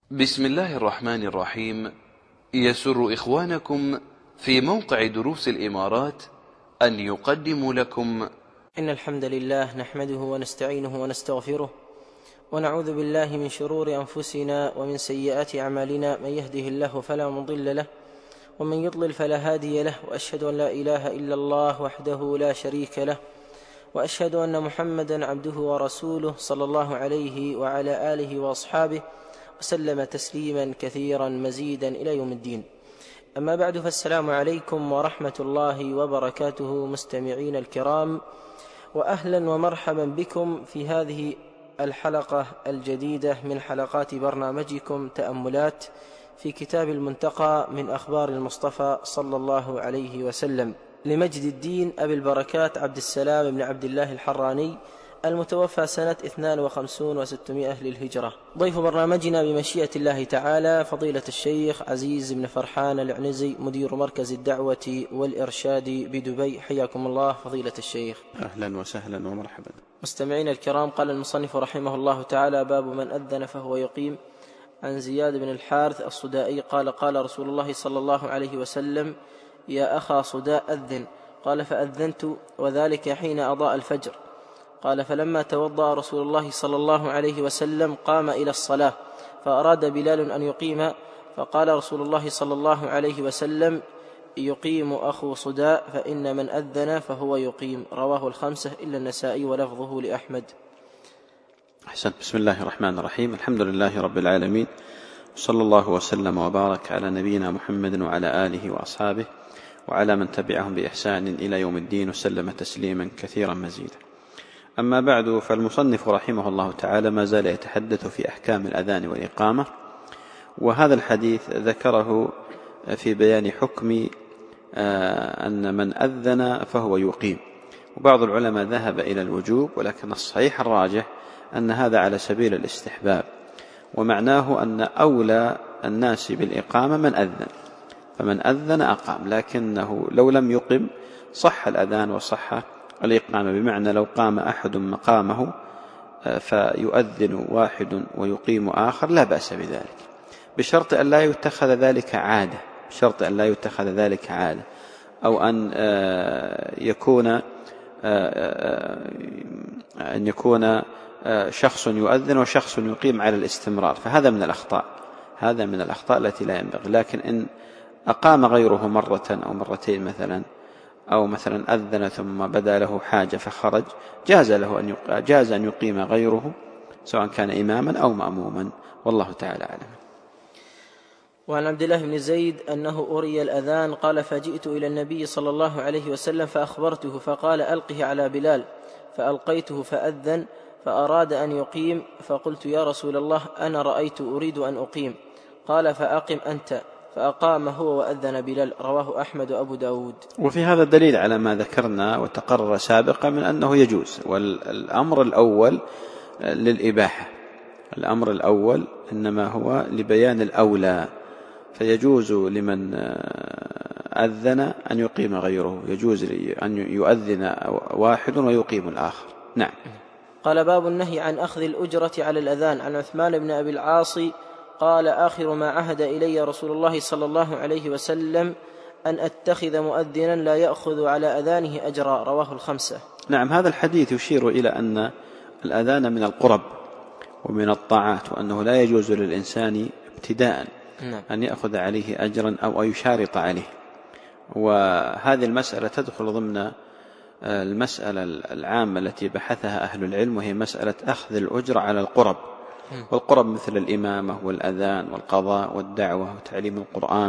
بسم الله الرحمن الرحيم. يسر إخوانكم في موقع دروس الإمارات أن يقدموا لكم إن الحمد لله نحمده ونستعينه ونستغفره ونعوذ بالله من شرور أنفسنا ومن سيئات أعمالنا. من يهده الله فلا مضل له ومن يضلل فلا هادي له، وأشهد أن لا إله إلا الله وحده لا شريك له، وأشهد أن محمدا عبده ورسوله صلى الله عليه وعلى آله وأصحابه وسلم تسليما كثيرا مزيدا إلى يوم الدين. أما بعد، فالسلام عليكم ورحمة الله وبركاته مستمعين الكرام، وأهلا ومرحبا بكم في هذه الحلقة الجديدة من حلقات برنامجكم تأملات في كتاب المنتقى من أخبار المصطفى صلى الله عليه وسلم لمجد الدين أبي البركات عبد السلام بن عبد الله الحراني المتوفى سنة 52 و600 للهجرة. ضيف برنامجنا بمشيئة الله تعالى فضيلة الشيخ عزيز بن فرحان العنزي، مدير مركز الدعوة والإرشاد بدبي. حياكم الله فضيلة الشيخ. أهلا وسهلا ومرحبا. مستمعين الكرام، قال المصنف رحمه الله تعالى: باب من أذن فهو يقيم. عن زياد بن الحارث الصدائي قال: قال رسول الله صلى الله عليه وسلم: يا أخا صداء أذن. قال: فأذنت، وذلك حين أضاء الفجر. قال: فلما توضأ رسول الله صلى الله عليه وسلم قام إلى الصلاة، فأراد بلال أن يقيم، فقال رسول الله صلى الله عليه وسلم: يقيم أخو صداء، فإن من أذن فهو يقيم. رواه الخمسة إلا النسائي ولفظه لأحمد. أحسنت. بسم الله الرحمن الرحيم. الحمد لله رب العالمين، صلى الله وسلم وبارك على نبينا محمد وعلى آله وأصحابه وعلى من تبعهم بإحسان إلى يوم الدين، وسلم تسليما كثيرا مزيدا. أما بعد، فالمصنف رحمه الله تعالى ما زال يتحدث في أحكام الأذان والإقامة، وهذا الحديث ذكره في بيان حكم أن من أذن فهو يقيم. وبعض العلماء ذهب إلى الوجوب، ولكن الصحيح الراجح أن هذا على سبيل الاستحباب، ومعناه أن أولى الناس بالإقامة من أذن، فمن أذن أقام، لكنه لو لم يقم صح الأذان وصح الإقامة، بمعنى لو قام أحد مقامه فيؤذن واحد ويقيم آخر لا بأس بذلك، بشرط أن لا يتخذ ذلك عادة، بشرط أن لا يتخذ ذلك عادة، أو أن يكون شخص يؤذن وشخص يقيم على الاستمرار، فهذا من الأخطاء، هذا من الأخطاء التي لا ينبغي. لكن إن أقام غيره مرة أو مرتين مثلا، أو مثلا أذن ثم بدا له حاجة فخرج، جاز أن يقيم غيره سواء كان إماما أو مأموما، والله تعالى أعلم. وعن عبد الله بن زيد أنه أري الأذان قال: فجئت إلى النبي صلى الله عليه وسلم فأخبرته، فقال: ألقه على بلال، فألقيته فأذن، فأراد أن يقيم، فقلت: يا رسول الله، أنا رأيت أريد أن أقيم. قال: فأقم أنت، فأقام هو وأذن بلال. رواه أحمد وأبو داود. وفي هذا دليل على ما ذكرنا وتقرر سابقا من أنه يجوز، والأمر الأول للإباحة، الأمر الأول إنما هو لبيان الأولى، فيجوز لمن أذن أن يقيم غيره، يجوز أن يؤذن واحد ويقيم الآخر. نعم. قال: باب النهي عن أخذ الأجرة على الأذان. عن عثمان بن أبي العاص قال: آخر ما عهد إلي رسول الله صلى الله عليه وسلم أن أتخذ مؤذنا لا يأخذ على أذانه أجرا. رواه الخمسة. نعم. هذا الحديث يشير إلى أن الأذان من القرب ومن الطاعات، وأنه لا يجوز للإنسان ابتداء أن يأخذ عليه أجرا أو يشارط عليه. وهذه المسألة تدخل ضمن المسألة العامة التي بحثها أهل العلم، وهي مسألة أخذ الأجر على القرب، والقرب مثل الإمامة والأذان والقضاء والدعوة وتعليم القرآن.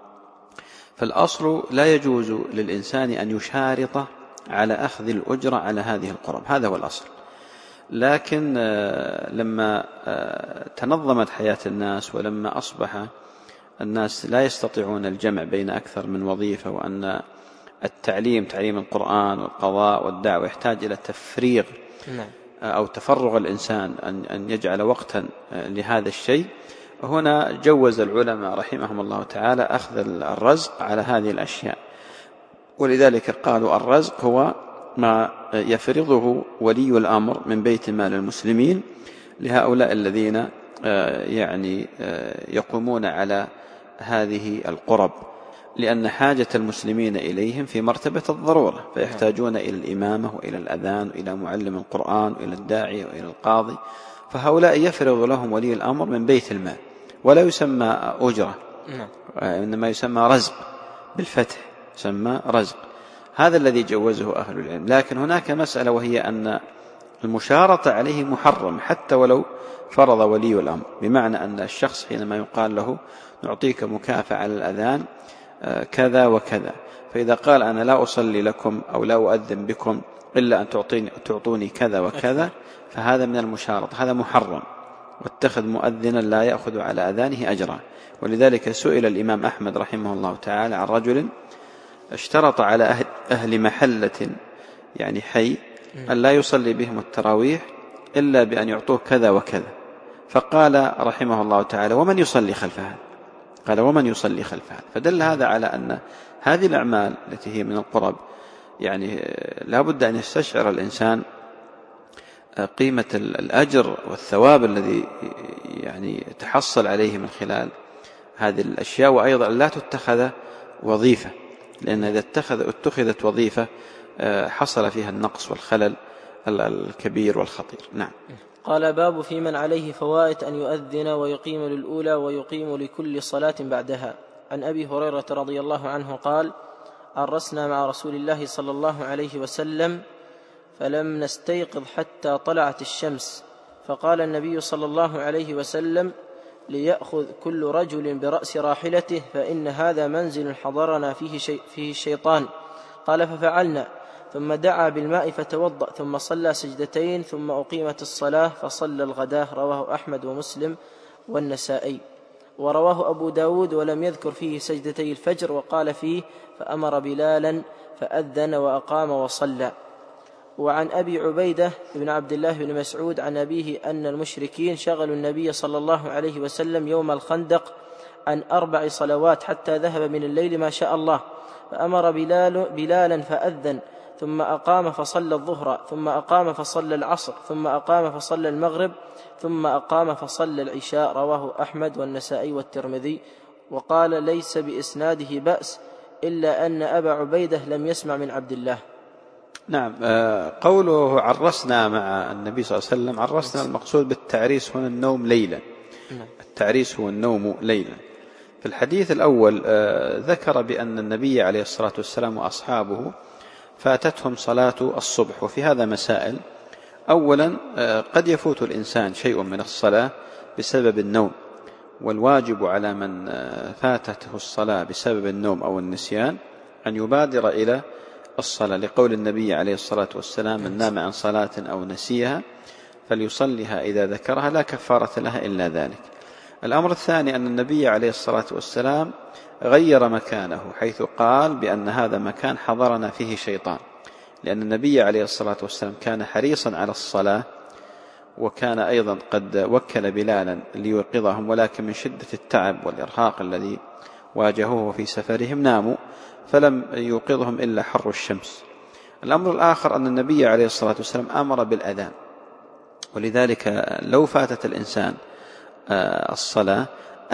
فالأصل لا يجوز للإنسان أن يشارط على أخذ الأجر على هذه القرب، هذا هو الأصل. لكن لما تنظمت حياة الناس، ولما أصبح الناس لا يستطيعون الجمع بين أكثر من وظيفة، وأن تعليم القرآن والقضاء والدعوة يحتاج إلى تفريغ أو تفرغ الإنسان أن يجعل وقتا لهذا الشيء، هنا جوز العلماء رحمهم الله تعالى أخذ الرزق على هذه الأشياء. ولذلك قالوا الرزق هو ما يفرضه ولي الأمر من بيت مال المسلمين لهؤلاء الذين يعني يقومون على هذه القرب، لأن حاجة المسلمين إليهم في مرتبة الضرورة، فيحتاجون إلى الإمامة وإلى الأذان وإلى معلم القرآن وإلى الداعية وإلى القاضي، فهؤلاء يفرض لهم ولي الأمر من بيت المال، ولا يسمى أجرة، إنما يسمى رزق بالفتح، يسمى رزق. هذا الذي جوزه أهل العلم. لكن هناك مسألة، وهي أن المشارطة عليه محرم حتى ولو فرض ولي الأمر، بمعنى أن الشخص حينما يقال له نعطيك مكافأة على الأذان كذا وكذا، فإذا قال أنا لا أصلي لكم أو لا أؤذن بكم إلا أن تعطوني كذا وكذا، فهذا من المشارطة، هذا محرم، واتخذ مؤذنا لا يأخذ على أذانه أجرا. ولذلك سئل الإمام أحمد رحمه الله تعالى عن رجل اشترط على أهل محلة يعني حي أن لا يصلي بهم التراويح إلا بأن يعطوه كذا وكذا، فقال رحمه الله تعالى ومن يصلي خلف هذا؟ قال ومن يصلي خلف هذا؟ فدل هذا على أن هذه الأعمال التي هي من القرب يعني لا بد أن يستشعر الإنسان قيمة الأجر والثواب الذي يعني تحصل عليه من خلال هذه الأشياء، وأيضا لا تتخذ وظيفة، لأن إذا اتخذت وظيفة حصل فيها النقص والخلل الكبير والخطير. نعم. قال باب في من عليه فوائت أن يؤذن ويقيم للأولى ويقيم لكل صلاة بعدها. عن أبي هريرة رضي الله عنه قال عرسنا مع رسول الله صلى الله عليه وسلم فلم نستيقظ حتى طلعت الشمس، فقال النبي صلى الله عليه وسلم ليأخذ كل رجل برأس راحلته فإن هذا منزل حضرنا فيه الشيطان. قال ففعلنا، ثم دعا بالماء فتوضأ، ثم صلى سجدتين، ثم أقيمت الصلاة فصلى الغداة. رواه أحمد ومسلم والنسائي. ورواه أبو داود ولم يذكر فيه سجدتي الفجر، وقال فيه فأمر بلالا فأذن وأقام وصلى. وعن أبي عبيدة بن عبد الله بن مسعود عن أبيه أن المشركين شغلوا النبي صلى الله عليه وسلم يوم الخندق عن 4 صلوات حتى ذهب من الليل ما شاء الله، فأمر بلالا فأذن، ثم أقام فصلى الظهر، ثم أقام فصلى العصر، ثم أقام فصلى المغرب، ثم أقام فصلى العشاء. رواه أحمد والنسائي والترمذي. وقال ليس بإسناده بأس إلا أن أبا عبيدة لم يسمع من عبد الله. نعم. قوله عرسنا مع النبي صلى الله عليه وسلم، عرسنا المقصود بالتعريس هنا النوم ليلا، التعريس هو النوم ليلا. في الحديث الأول ذكر بأن النبي عليه الصلاة والسلام وأصحابه فاتتهم صلاة الصبح، وفي هذا مسائل. أولا قد يفوت الإنسان شيء من الصلاة بسبب النوم، والواجب على من فاتته الصلاة بسبب النوم أو النسيان أن يبادر إلى الصلاة، لقول النبي عليه الصلاة والسلام من نام عن صلاة أو نسيها فليصلها إذا ذكرها لا كفارة لها إلا ذلك. الأمر الثاني أن النبي عليه الصلاة والسلام غير مكانه، حيث قال بأن هذا مكان حضرنا فيه شيطان، لأن النبي عليه الصلاة والسلام كان حريصا على الصلاة، وكان أيضا قد وكل بلالا ليوقظهم، ولكن من شدة التعب والإرهاق الذي واجهوه في سفرهم ناموا، فلم يوقظهم إلا حر الشمس. الأمر الآخر أن النبي عليه الصلاة والسلام أمر بالأذان، ولذلك لو فاتت الإنسان الصلاة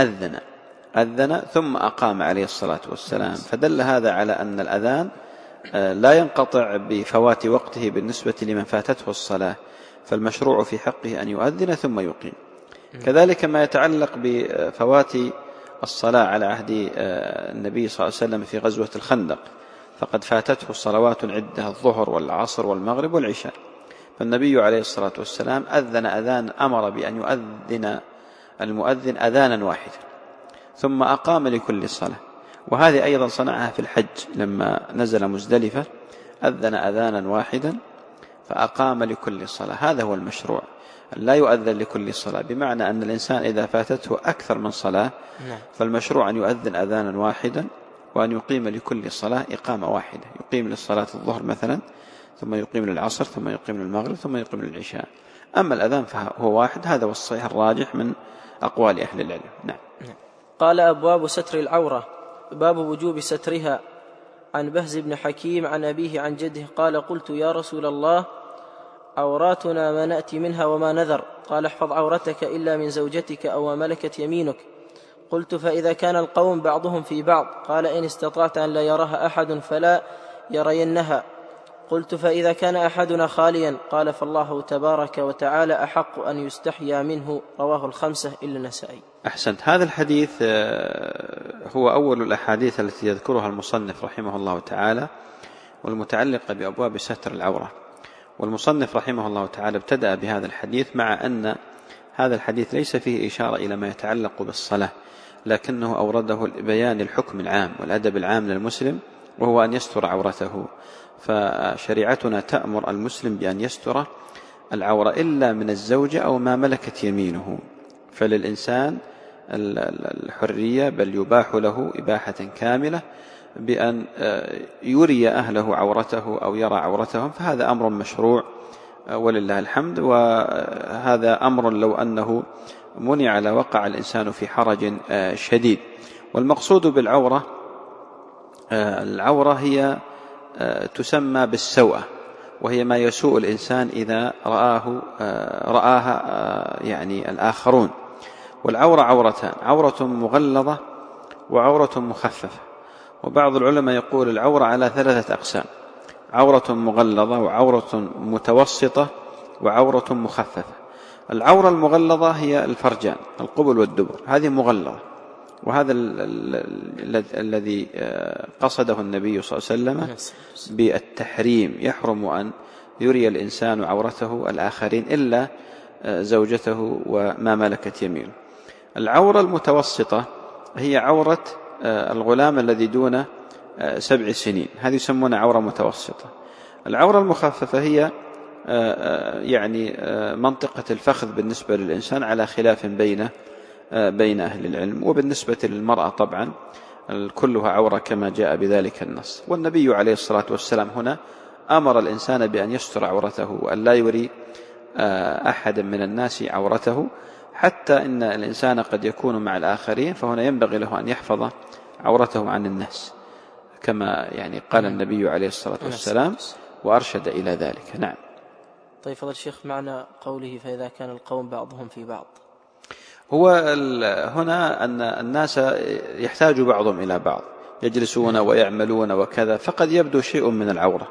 أذن ثم أقام عليه الصلاة والسلام، فدل هذا على أن الأذان لا ينقطع بفوات وقته بالنسبة لمن فاتته الصلاة، فالمشروع في حقه أن يؤذن ثم يقيم. كذلك ما يتعلق بفوات الصلاة على عهد النبي صلى الله عليه وسلم في غزوة الخندق، فقد فاتته صلوات عدة، الظهر والعصر والمغرب والعشاء، فالنبي عليه الصلاة والسلام أذن أذان، أمر بأن يؤذن المؤذن أذانا واحدا، ثم أقام لكل صلاة. وهذه أيضا صنعها في الحج لما نزل مزدلفة، أذن أذانا واحدا فأقام لكل صلاة. هذا هو المشروع، لا يؤذن لكل صلاة، بمعنى أن الإنسان إذا فاتته أكثر من صلاة فالمشروع أن يؤذن أذانا واحدا، وأن يقيم لكل صلاة إقامة واحدة، يقيم للصلاة الظهر مثلا، ثم يقيم للعصر، ثم يقيم للمغرب، ثم يقيم للعشاء. أما الأذان فهو واحد، هذا هو الصحيح الراجح من أقوال أهل العلم. نعم. قال أبواب ستر العورة. باب وجوب سترها. عن بهز بن حكيم عن أبيه عن جده قال قلت يا رسول الله عوراتنا ما نأتي منها وما نذر. قال احفظ عورتك إلا من زوجتك أو ما ملكت يمينك. قلت فإذا كان القوم بعضهم في بعض؟ قال إن استطعت أن لا يراها أحد فلا يرينها. قلت فإذا كان أحدنا خاليا؟ قال فالله تبارك وتعالى أحق أن يستحيا منه. رواه الخمسة إلا النسائي. أحسنت. هذا الحديث هو أول الأحاديث التي يذكرها المصنف رحمه الله تعالى والمتعلقة بأبواب ستر العورة. والمصنف رحمه الله تعالى ابتدأ بهذا الحديث مع أن هذا الحديث ليس فيه إشارة إلى ما يتعلق بالصلاة، لكنه أورده لبيان الحكم العام والأدب العام للمسلم، وهو أن يستر عورته. فشريعتنا تأمر المسلم بأن يستر العورة إلا من الزوجة أو ما ملكت يمينه. فللإنسان الحرية، بل يباح له إباحة كاملة بأن يري أهله عورته أو يرى عورتهم، فهذا أمر مشروع ولله الحمد. وهذا أمر لو أنه منع لوقع الإنسان في حرج شديد. والمقصود بالعورة، العورة هي تسمى بالسوءة، وهي ما يسوء الإنسان إذا رآها يعني الآخرون. والعورة عورتان: عورة مغلظة وعورة مخففة. وبعض العلماء يقول العورة على 3 أقسام: عورة مغلظة وعورة متوسطة وعورة مخففة. العورة المغلظة هي الفرجان، القبل والدبر، هذه مغلظة، وهذا الذي قصده النبي صلى الله عليه وسلم بالتحريم. يحرم أن يري الإنسان عورته الآخرين إلا زوجته وما ملكت يمينه. العورة المتوسطة هي عورة الغلام الذي دون 7 سنين، هذه يسمونها عورة متوسطة. العورة المخففة هي يعني منطقة الفخذ بالنسبة للإنسان على خلاف بين أهل العلم. وبالنسبة للمرأة طبعا كلها عورة كما جاء بذلك النص. والنبي عليه الصلاة والسلام هنا أمر الإنسان بأن يستر عورته وأن لا يري أحد من الناس عورته، حتى إن الإنسان قد يكون مع الآخرين، فهنا ينبغي له أن يحفظ عورته عن الناس كما يعني قال النبي عليه الصلاة والسلام وأرشد إلى ذلك. نعم. طيب فضل الشيخ، معنى قوله فإذا كان القوم بعضهم في بعض، هو هنا أن الناس يحتاج بعضهم إلى بعض، يجلسون ويعملون وكذا، فقد يبدو شيء من العورة،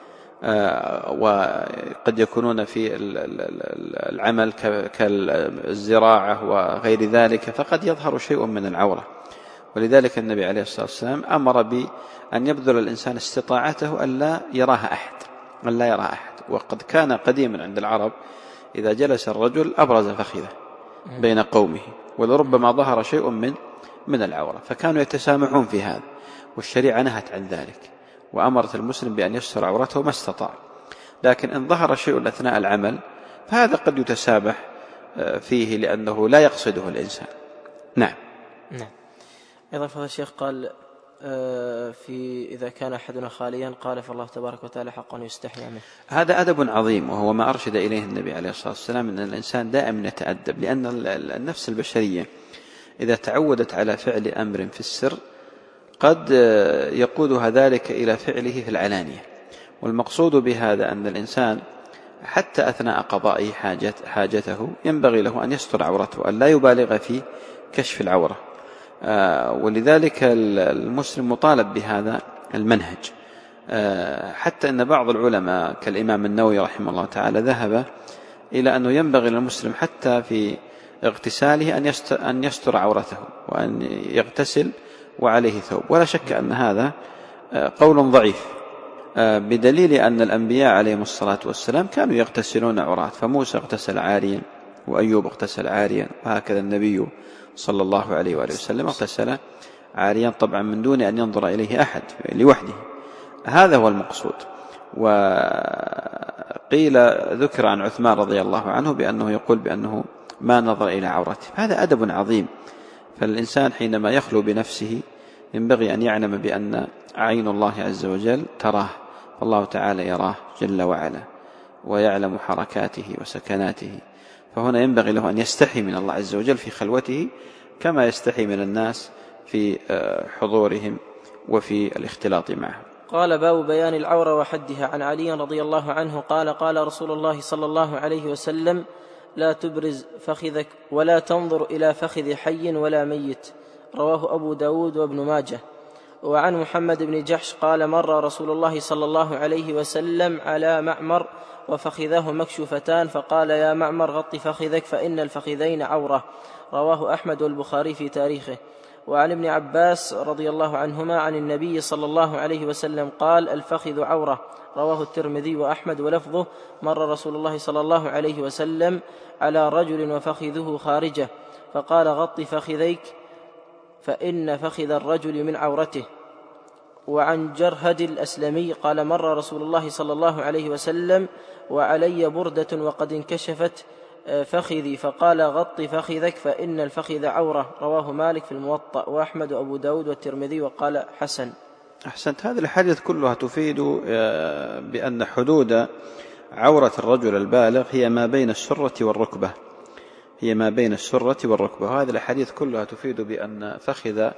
وقد يكونون في العمل كالزراعة وغير ذلك، فقد يظهر شيء من العورة. ولذلك النبي عليه الصلاة والسلام أمر بأن يبذل الإنسان استطاعته أن لا يراها أحد. وقد كان قديما عند العرب إذا جلس الرجل أبرز فخذه بين قومه، ولربما ظهر شيء من العورة، فكانوا يتسامحون في هذا، والشريعة نهت عن ذلك وأمرت المسلم بأن يستر عورته ما استطاع. لكن إن ظهر شيء أثناء العمل فهذا قد يتسامح فيه لأنه لا يقصده الإنسان. نعم. أيضا فضل الشيخ قال في إذا كان أحدنا خاليا قال فالله تبارك وتعالى حق أن يستحيا منه. هذا أدب عظيم، وهو ما أرشد إليه النبي عليه الصلاة والسلام، أن الإنسان دائما يتأدب، لأن النفس البشرية إذا تعودت على فعل أمر في السر قد يقودها ذلك إلى فعله في العلانية. والمقصود بهذا أن الإنسان حتى أثناء قضاء حاجته ينبغي له أن يستر عورته، أن لا يبالغ في كشف العورة. ولذلك المسلم مطالب بهذا المنهج، حتى أن بعض العلماء كالإمام النووي رحمه الله تعالى ذهب إلى أنه ينبغي للمسلم حتى في اغتساله أن يستر عورته، وأن يغتسل وعليه ثوب. ولا شك أن هذا قول ضعيف، بدليل أن الأنبياء عليهم الصلاة والسلام كانوا يغتسلون عورات، فموسى اغتسل عاريا، وأيوب اغتسل عاريا، وهكذا النبي صلى الله عليه وآله وسلم اغتسل عاريا، طبعا من دون أن ينظر إليه أحد لوحده. هذا هو المقصود. وقيل ذكر عن عثمان رضي الله عنه بأنه يقول بأنه ما نظر إلى عورته. هذا أدب عظيم. فالإنسان حينما يخلو بنفسه ينبغي أن يعلم بأن عين الله عز وجل تراه، فالله تعالى يراه جل وعلا ويعلم حركاته وسكناته، فهنا ينبغي له أن يستحي من الله عز وجل في خلوته كما يستحي من الناس في حضورهم وفي الاختلاط معهم. قال: باب بيان العورة وحدها. عن علي رضي الله عنه قال: قال رسول الله صلى الله عليه وسلم: لا تبرز فخذك ولا تنظر إلى فخذ حي ولا ميت. رواه أبو داود وابن ماجه. وعن محمد بن جحش قال: مر رسول الله صلى الله عليه وسلم على معمر وفخذاه مكشوفتان فقال: يا معمر غط فخذك فإن الفخذين عورة. رواه أحمد والبخاري في تاريخه. وعن ابن عباس رضي الله عنهما عن النبي صلى الله عليه وسلم قال: الفخذ عورة. رواه الترمذي وأحمد ولفظه: مر رسول الله صلى الله عليه وسلم على رجل وفخذه خارجه فقال: غط فخذيك فإن فخذ الرجل من عورته. وعن جرهد الأسلمي قال: مر رسول الله صلى الله عليه وسلم وعلي بردة وقد انكشفت فخذي فقال: غط فخذك فإن الفخذ عورة. رواه مالك في الموطأ وأحمد وأبو داود والترمذي وقال: حسن. أحسنت. هذه الحديث كلها تفيد بأن حدود عورة الرجل البالغ هي ما بين السرة والركبة، هي ما بين السرة والركبة. وهذه الحديث كلها تفيد بأن فخذ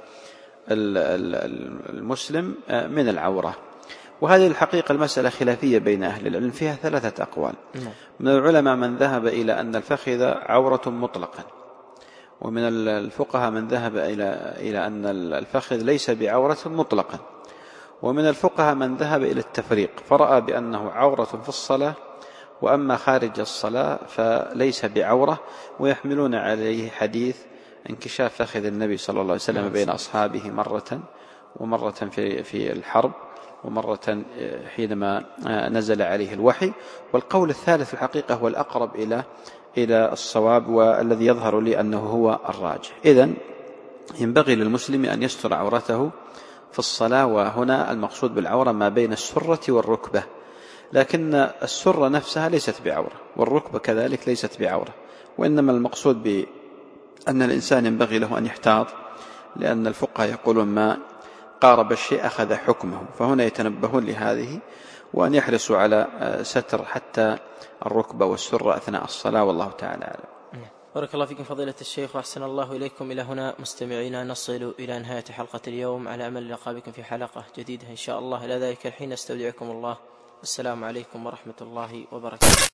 المسلم من العورة. وهذه الحقيقة المسألة خلافية بين أهل العلم، فيها 3 أقوال. من العلماء من ذهب إلى أن الفخذ عورة مطلقا، ومن الفقهاء من ذهب إلى أن الفخذ ليس بعورة مطلقا، ومن الفقهاء من ذهب إلى التفريق فرأى بأنه عورة في الصلاة، وأما خارج الصلاة فليس بعورة، ويحملون عليه حديث انكشاف فخذ النبي صلى الله عليه وسلم بين أصحابه ومرة في الحرب، ومرة حينما نزل عليه الوحي. والقول الثالث في الحقيقة هو الأقرب إلى الصواب، والذي يظهر لي أنه هو الراجح. إذن ينبغي للمسلم أن يستر عورته في الصلاة، وهنا المقصود بالعورة ما بين السرة والركبة، لكن السرة نفسها ليست بعورة، والركبة كذلك ليست بعورة، وإنما المقصود بأن الإنسان ينبغي له أن يحتاط، لأن الفقهاء يقولون ما قارب الشيء أخذ حكمه، فهنا يتنبهون لهذه، وأن يحرصوا على ستر حتى الركبة والسرة أثناء الصلاة، والله تعالى أعلم. بارك الله فيكم فضيلة الشيخ وأحسن الله إليكم. إلى هنا مستمعينا نصل إلى نهاية حلقة اليوم، على أمل لقاء بكم في حلقة جديدة إن شاء الله. إلى ذلك الحين استودعكم الله، والسلام عليكم ورحمة الله وبركاته.